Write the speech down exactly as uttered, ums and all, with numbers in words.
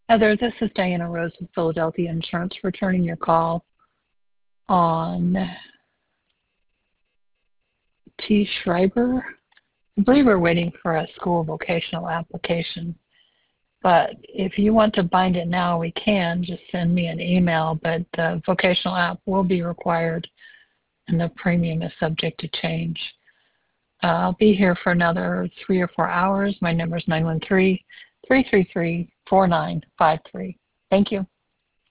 Heather, this is Diana Rose with Philadelphia Insurance, returning your call on T. Schreiber. I believe we're waiting for a school vocational application, but if you want to bind it now, we can. Just send me an email, but the vocational app will be required and the premium is subject to change. Uh, I'll be here for another three or four hours. My number is nine one three, three three three, four nine five three. Thank you.